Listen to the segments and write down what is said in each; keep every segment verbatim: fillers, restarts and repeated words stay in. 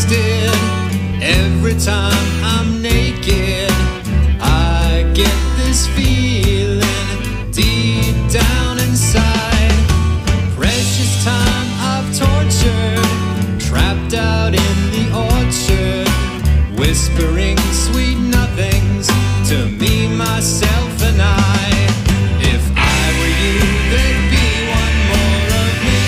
wasted. Every time I'm naked, I get this feeling deep down inside. Precious time I've tortured, trapped out in the orchard, whispering sweet nothings to me, myself, and I. If I were you, there'd be one more of me.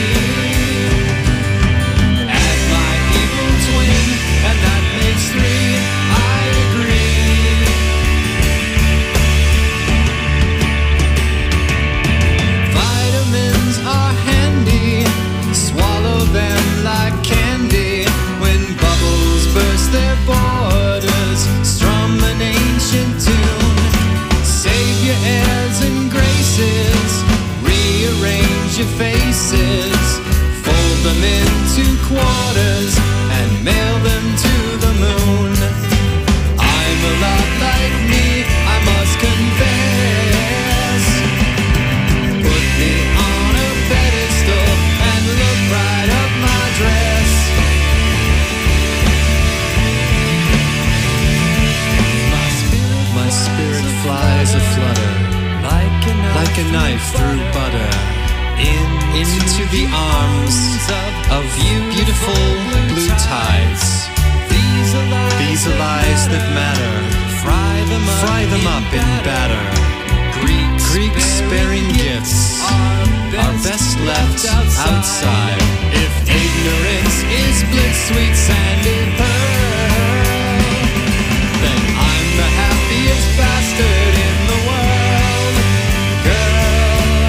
Add my evil twin, and that makes three, I agree. Vitamins are handy, swallow them like candy. When bubbles burst their borders, strum an ancient tune. Save your airs and graces, rearrange your faces, fold them into quarters and mail them to the moon. I'm a lot like me, I must confess. Put me on a pedestal and look right up my dress. My spirit, my spirit flies a flutter, like a knife, like a knife through butter, in, into the arms of you beautiful blue tides. These are lies, These are lies that matter. Fry them up, Fry them up in batter. Greek, Greek sparing gifts are best left outside. If ignorance is bliss, sweet sandy pearl, then I'm the happiest bastard in the world, girl.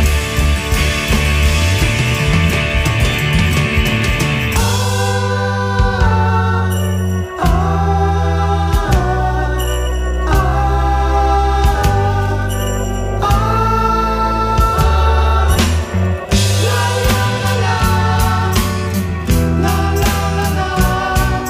La la la la, la la la la.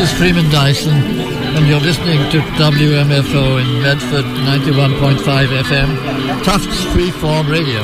is Freeman Dyson, and you're listening to W M F O in Medford, ninety-one point five F M, Tufts Freeform Radio.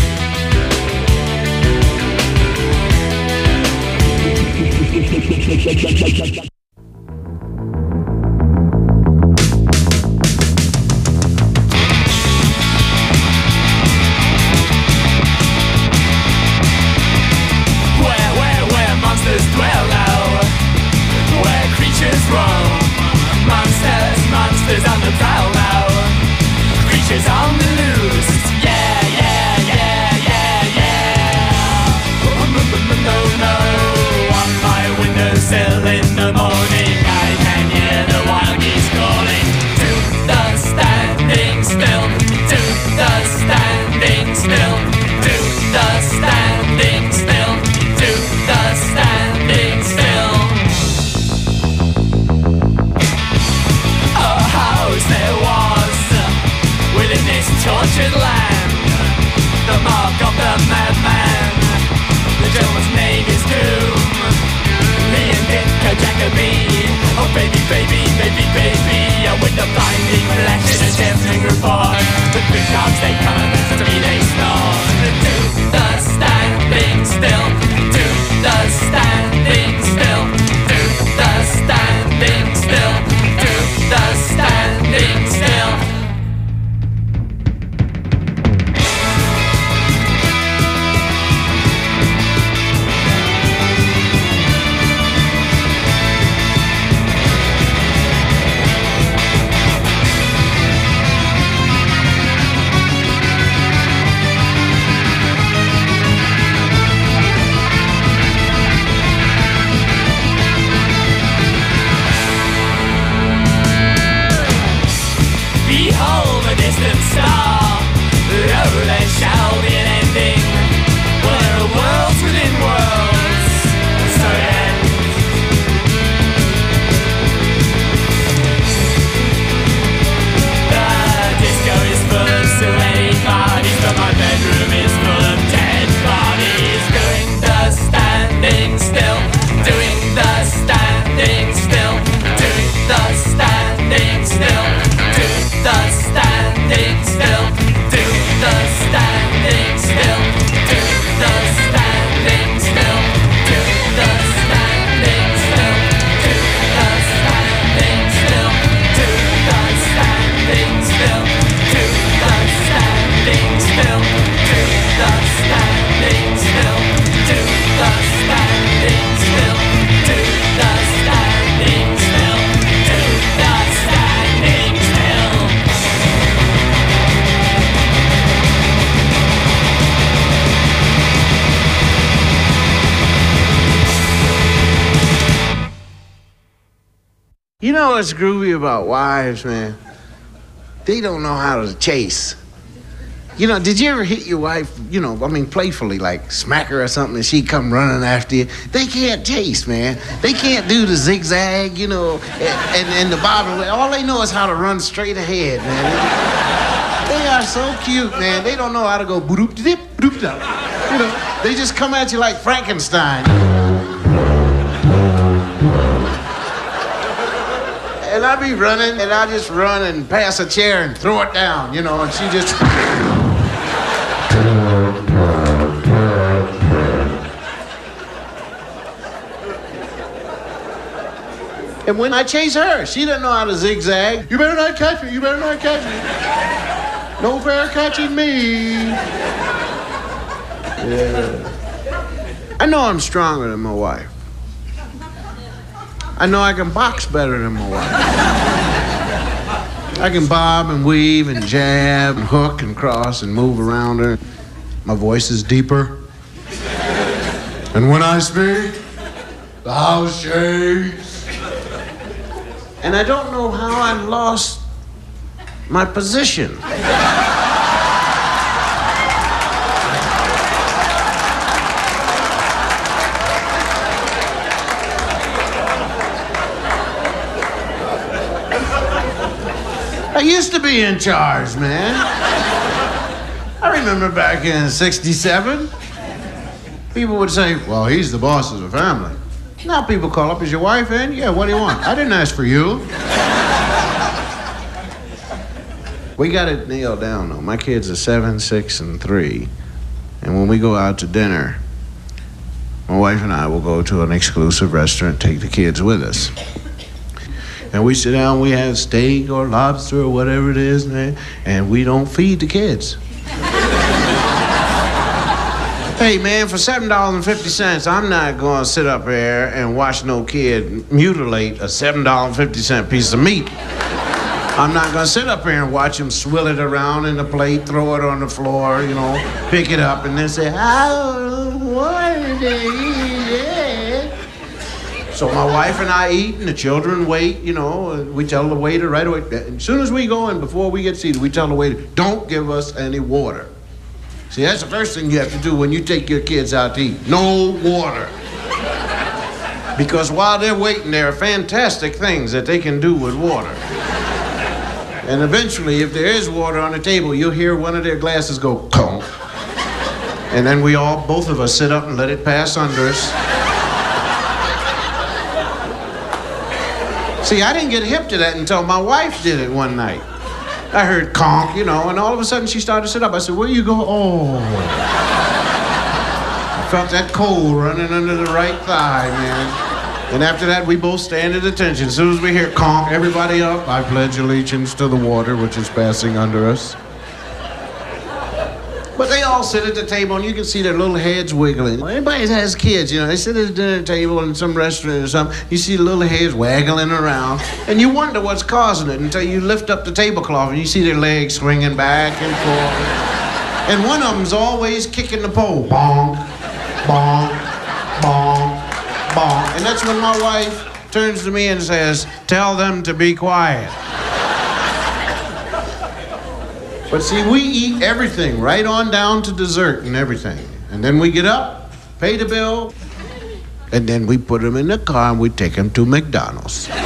You know what's groovy about wives, man? They don't know how to chase. You know, did you ever hit your wife, you know, I mean, playfully, like smack her or something and she'd come running after you? They can't chase, man. They can't do the zigzag, you know, and, and, and the bobbing. All they know is how to run straight ahead, man. They are so cute, man. They don't know how to go boop-dip, boop-dip. You know, they just come at you like Frankenstein. And I'd be running, and I'd just run and pass a chair and throw it down, you know, and she just... And when I chase her, she doesn't know how to zigzag. You better not catch me, you better not catch me. No fair catching me. Yeah. I know I'm stronger than my wife. I know I can box better than my wife. I can bob and weave and jab and hook and cross and move around her. My voice is deeper. And when I speak, the house shakes. And I don't know how I lost my position. I used to be in charge, man. I remember back in sixty-seven, people would say, well, he's the boss of the family. Now people call up, is your wife in? Yeah, what do you want? I didn't ask for you. We got it nailed down, though. My kids are seven, six, and three. And when we go out to dinner, my wife and I will go to an exclusive restaurant, take the kids with us. And we sit down, we have steak or lobster or whatever it is, man, and we don't feed the kids. Hey, man, for seven dollars and fifty cents, I'm not going to sit up there and watch no kid mutilate a seven dollars and fifty cent piece of meat. I'm not going to sit up here and watch him swill it around in the plate, throw it on the floor, you know, pick it up, and then say, I don't want to eat it. So my wife and I eat, and the children wait, you know, we tell the waiter right away. As soon as we go in, before we get seated, we tell the waiter, don't give us any water. See, that's the first thing you have to do when you take your kids out to eat. No water. Because while they're waiting, there are fantastic things that they can do with water. And eventually, if there is water on the table, you'll hear one of their glasses go, conk. And then we all, both of us, sit up and let it pass under us. See, I didn't get hip to that until my wife did it one night. I heard conk, you know, and all of a sudden she started to sit up. I said, where you go? Oh. I felt that cold running under the right thigh, man. And after that, we both stand at attention. As soon as we hear conk, everybody up. I pledge allegiance to the water which is passing under us. But they all sit at the table, and you can see their little heads wiggling. Everybody has kids, you know. They sit at the dinner table in some restaurant or something. You see the little heads waggling around, and you wonder what's causing it until you lift up the tablecloth, and you see their legs swinging back and forth. And one of them's always kicking the pole. Bonk, bonk, bonk, bonk. And that's when my wife turns to me and says, tell them to be quiet. But see, we eat everything, right on down to dessert and everything. And then we get up, pay the bill, and then we put them in the car and we take them to McDonald's. All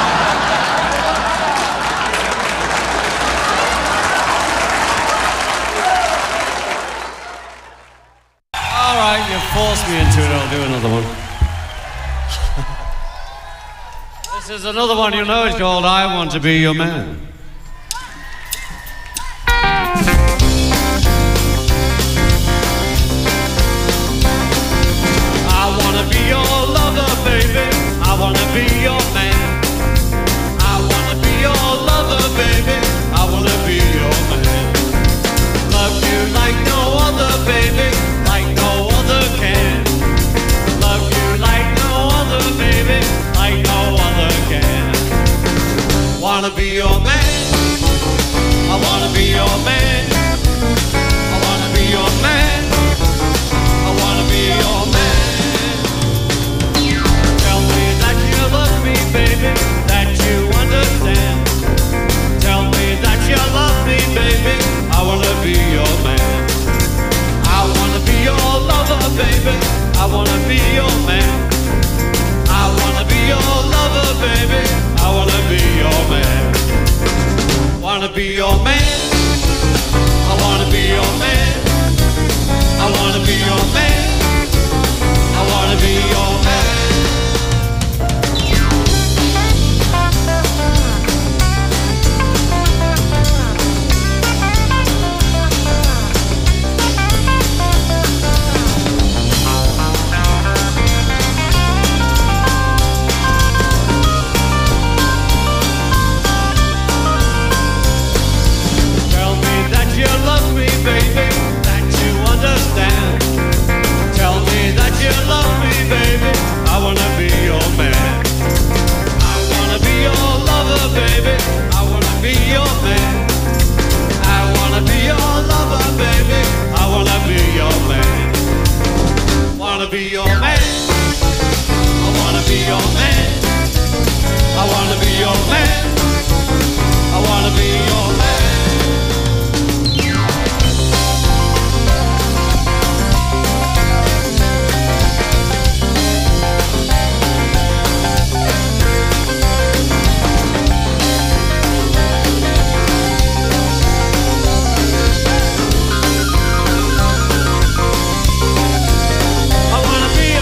right, you forced me into it. I'll do another one. This is another one you know. It's called I Want to Be Your Man. I wanna be your man. I wanna be your lover, baby. I wanna be your man. Love you like no other, baby, like no other can. Love you like no other, baby, like no other can. Wanna be your man. I wanna be your man. I wanna be your man. I wanna be your man. Baby, that you understand. Tell me that you love me, baby. I wanna be your man. I wanna be your lover, baby. I wanna be your man. I wanna be your lover, baby. I wanna be your man. Wanna be your man. I wanna be your man. I wanna be your man. I wanna be your man. Be your man. I wanna be your man. I wanna be your man. I wanna be your man. I wanna be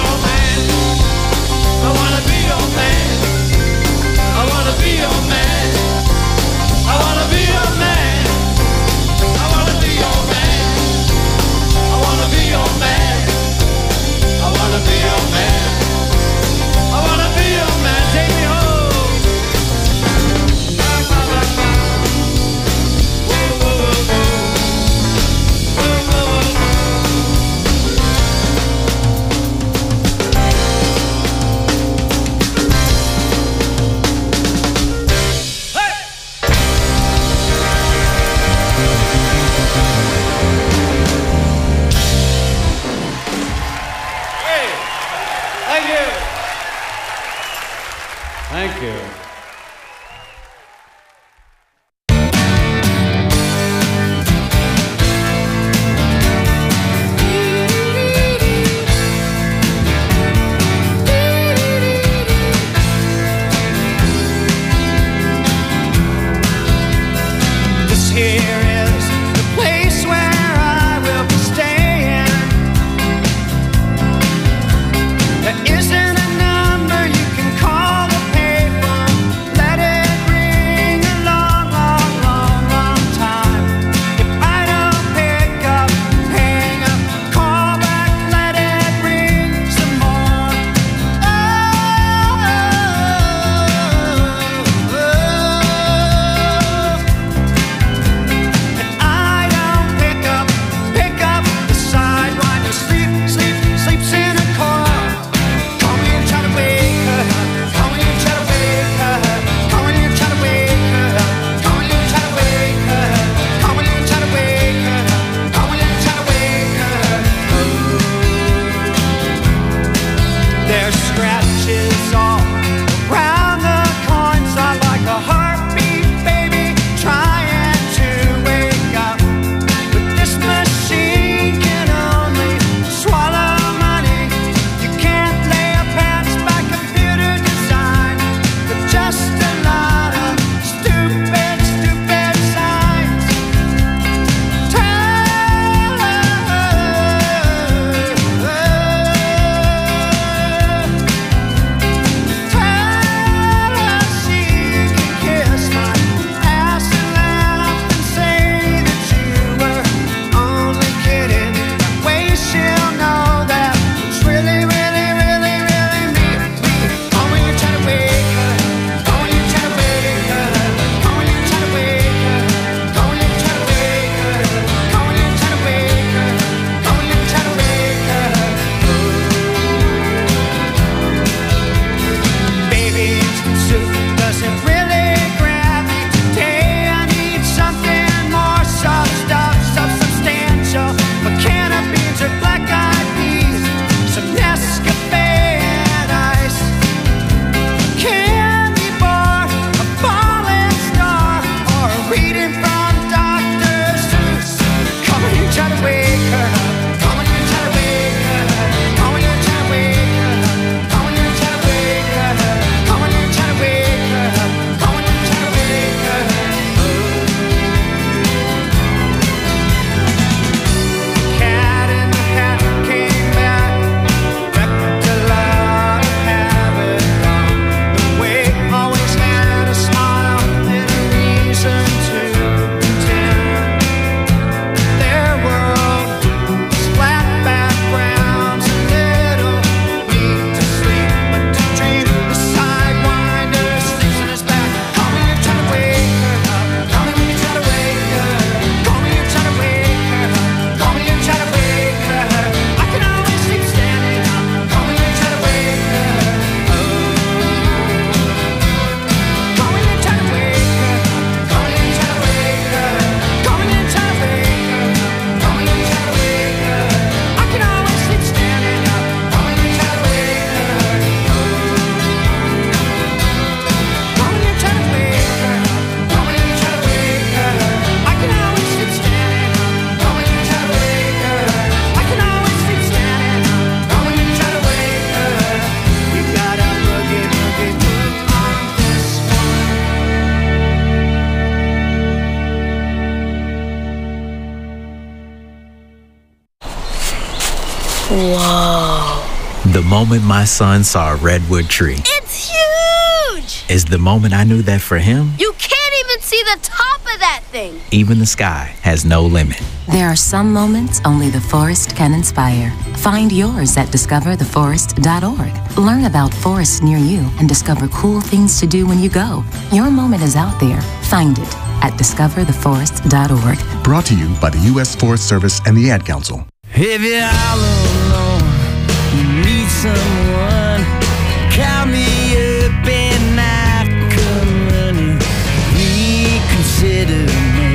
Whoa. The moment my son saw a redwood tree It's huge! is the moment I knew that for him, You can't even see the top of that thing. even the sky has no limit. There are some moments only the forest can inspire. Find yours at discover the forest dot org. Learn about forests near you and discover cool things to do when you go. Your moment is out there. Find it at discover the forest dot org. Brought to you by the U S Forest Service and the Ad Council. If you're all alone, you need someone, call me up and I come running. Reconsider me,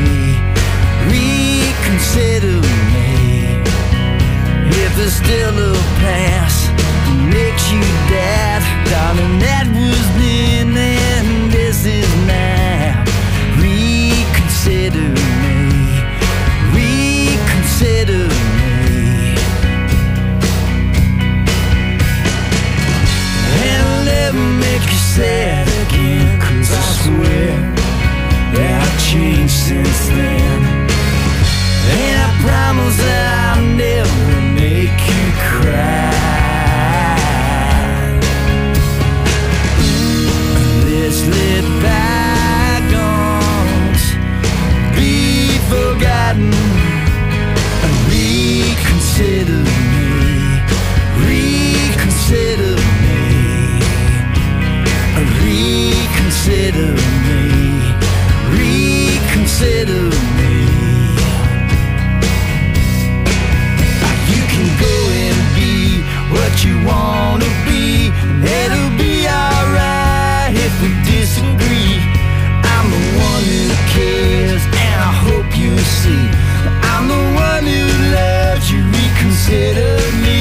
reconsider me. If there's still a past that makes you dead, darling, that was then and this is now. Reconsider me, reconsider me. And I'll never make you sad again, 'cause I swear that I've changed since then. And I promise that I'll never make you cry. Let's let bygones be forgotten. Reconsider me, reconsider me, reconsider me, reconsider me. You can go and be what you wanna be, and it'll be alright if we disagree. I'm the one who cares, and I hope you see I'm the one who loves you. Reconsider me.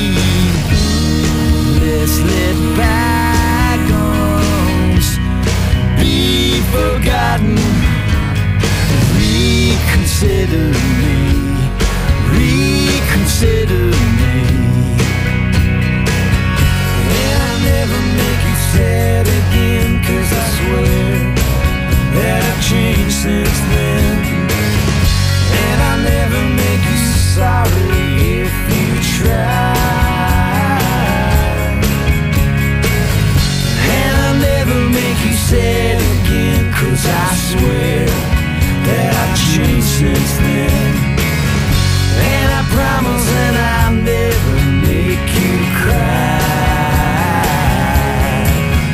Let's let bygones be forgotten. Reconsider me, reconsider me. And I'll never make you sad again, 'cause I swear that I've changed since then. And I'll never make you sorry if you try. And I'll never make you sad again, 'cause I swear that I've changed since then. And I promise that I'll never make you cry.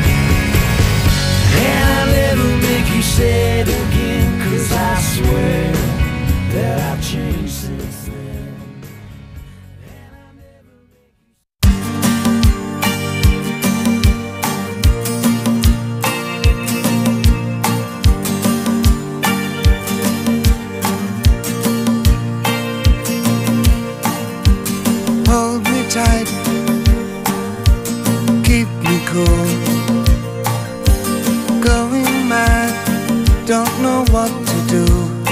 And I'll never make you sad again, 'cause I swear that I've changed since then. Hold me tight, keep me cool. Going mad, don't know what to do.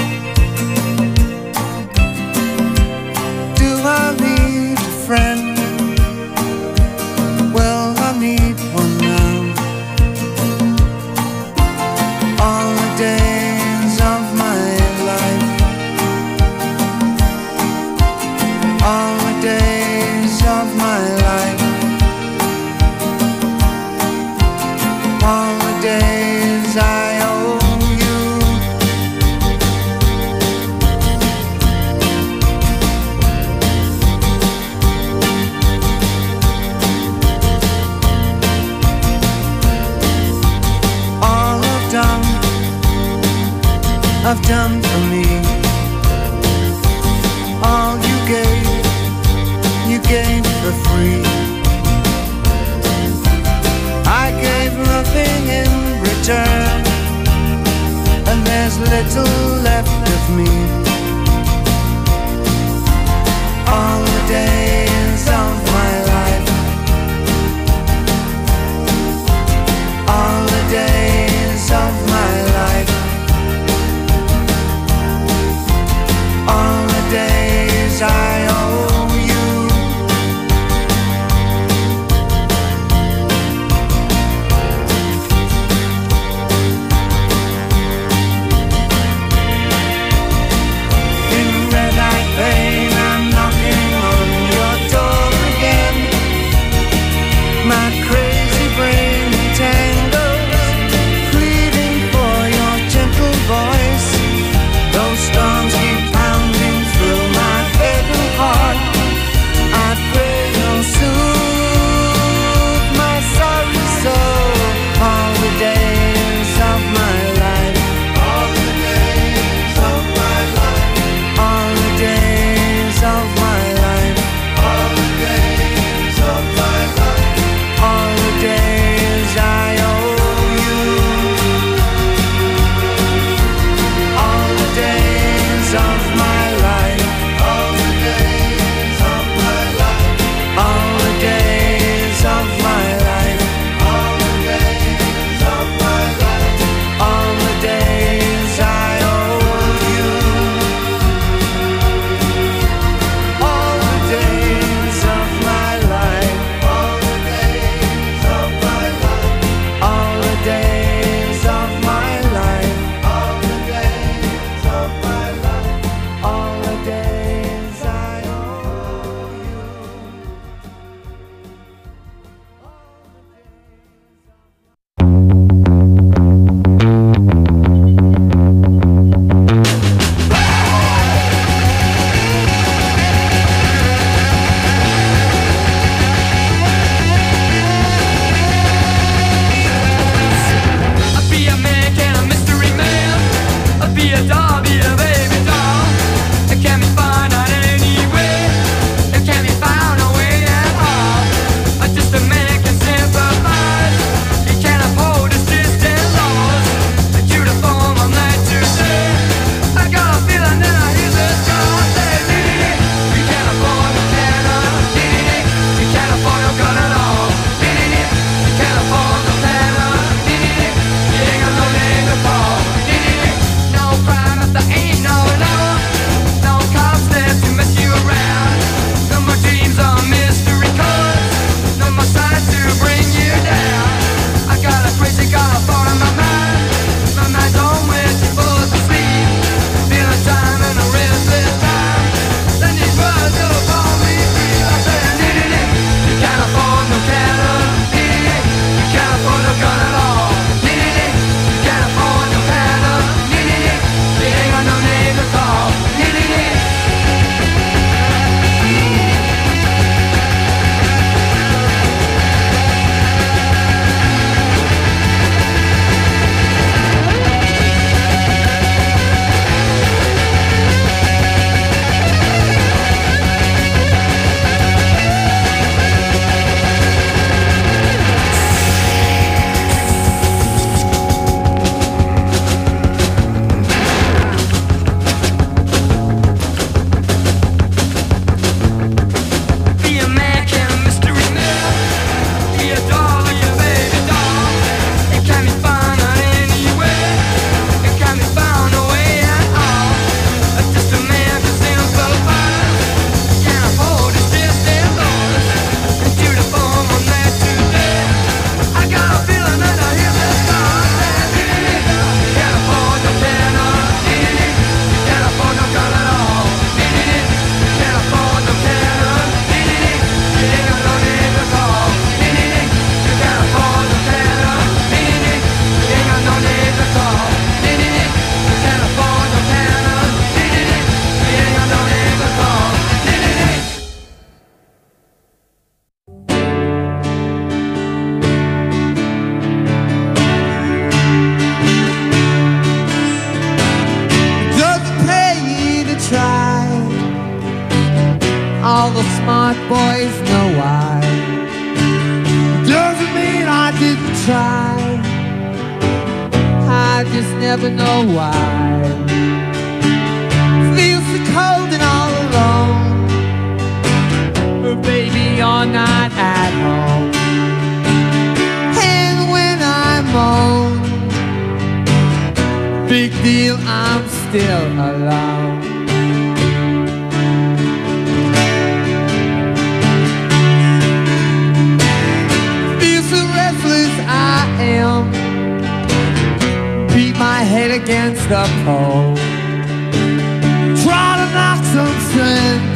Do I need a friend? Well, I need one now. All the days of my life, all the days of my life, all the days I owe you. All I've done, I've done for me. All you gave, you gave for free. I gave nothing in return, and there's little left of me. All the days of my life, all the days of my life, all the days I owe you. smart boys know why. Doesn't mean I didn't try. I just never know why. Feel so cold and all alone. Baby, you're not at home. And when I'm home, big deal, I'm still alone. Feel so restless I am. Beat my head against the pole. Try to knock some sense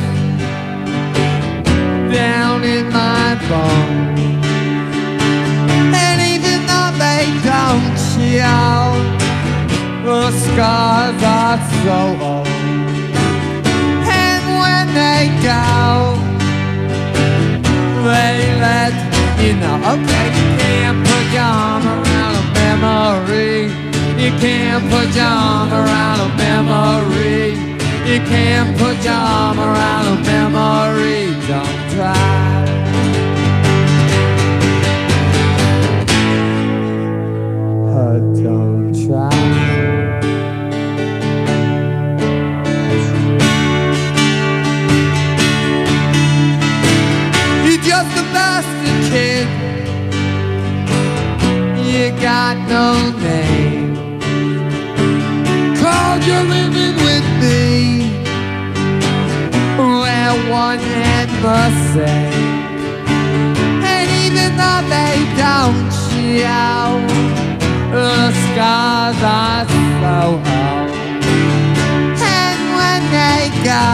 down in my bones. And even though they don't show, the scars are so old. And when they go, they let you know. Okay, you can't put your arm around a memory. You can't put your arm around a memory. You can't put your arm around a memory. Don't try. Oh, don't try. You're just a bastard kid. You got no name. Called you living with me, where one had must say. And even though they don't show, the scars are so old. And when they go,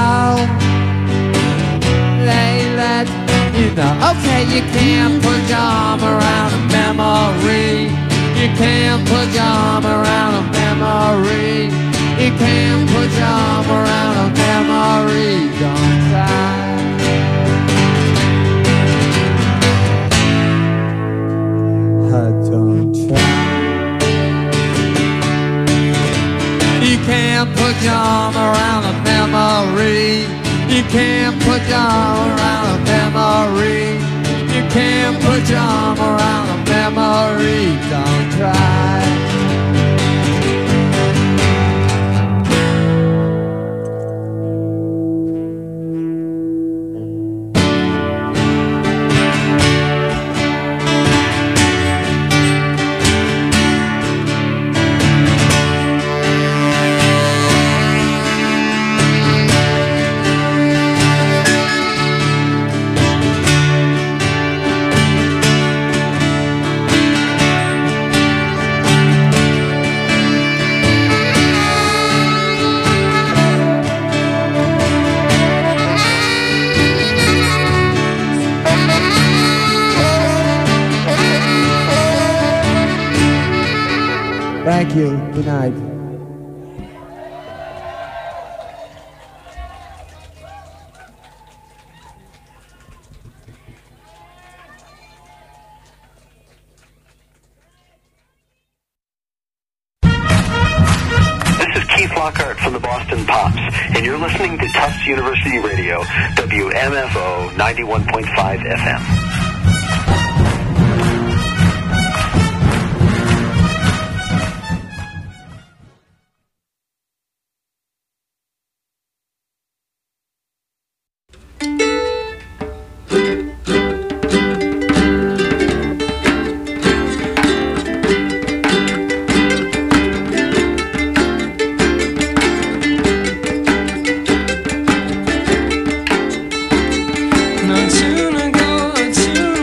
they let you know. Okay, you can't put your arm around a memory. You can't put your arm around a memory. You can't put your arm around a memory. Don't try. Don't try. You can't put your arm around a memory. You can't put your arm around a memory. You can't put your arm around a memory. Don't try. Thank you. Good night. This is Keith Lockhart from the Boston Pops, and you're listening to Tufts University Radio, W M F O ninety-one point five F M. Not soon ago, not soon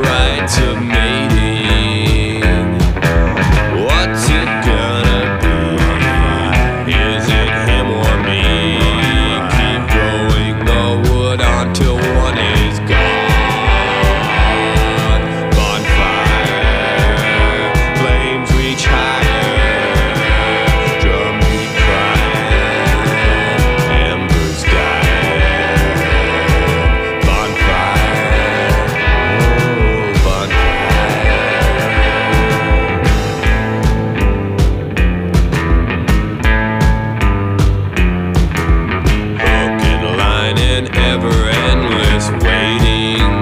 rites of mating. What's it gonna be? Is it him or me? Keep growing the wood until one is gone. Bonfire, flames reach higher, drum beat crying, embers dying. Bonfire, oh hook and line and ever endless waiting.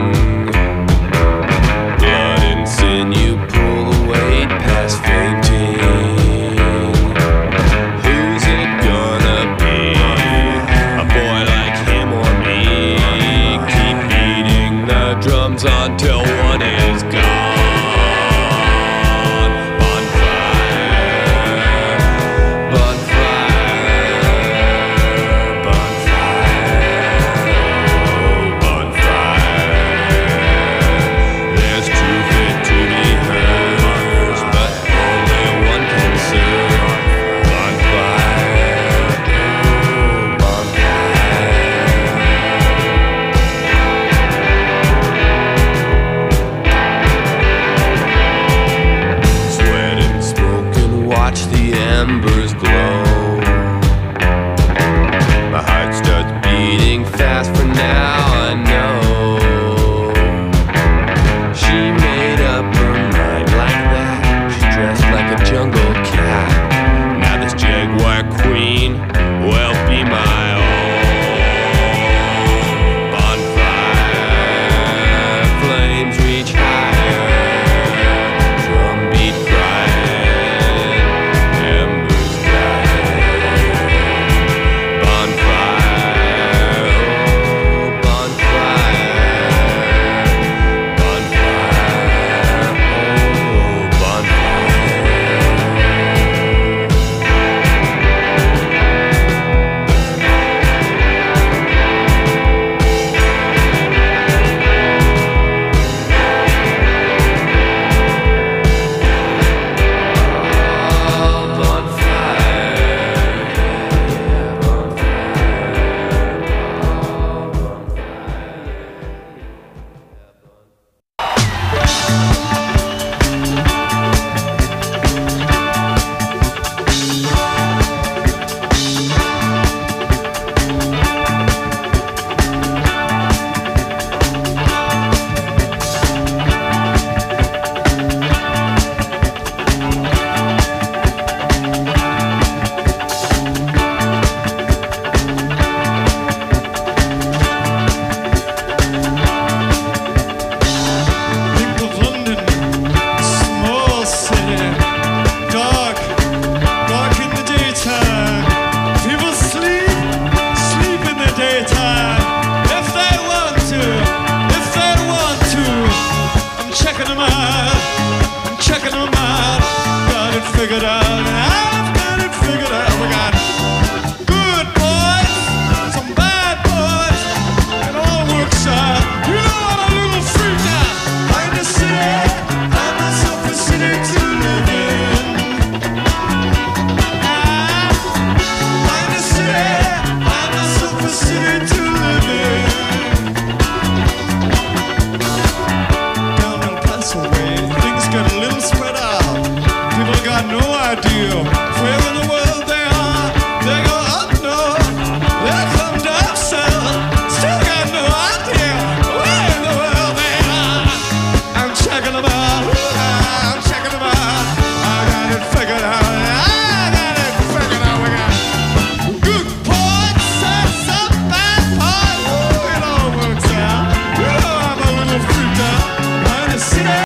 Blood and sinew pull the weight past fainting. Who's it gonna be? A boy like him or me? Keep beating the drums until one is gone. Bonfire, bonfire, bonfire, oh bonfire. There's truth fit to be heard, but only one can serve. Bonfire, oh bonfire. Sweat and smoke and watch the embers glow. My heart starts beating fast for now, I know. She made up her mind like that. She dressed like a jungle cat. Now this jaguar queen will be my own. Bonfire, flames reach higher, drum beat crying, embers dying. Bonfire, oh bonfire, bonfire, oh bonfire. Think of London, small city, dark, dark in the daytime. People sleep, sleep in the daytime. If they want to, if they want to. I'm checking them out, I'm checking them out. Got it figured out.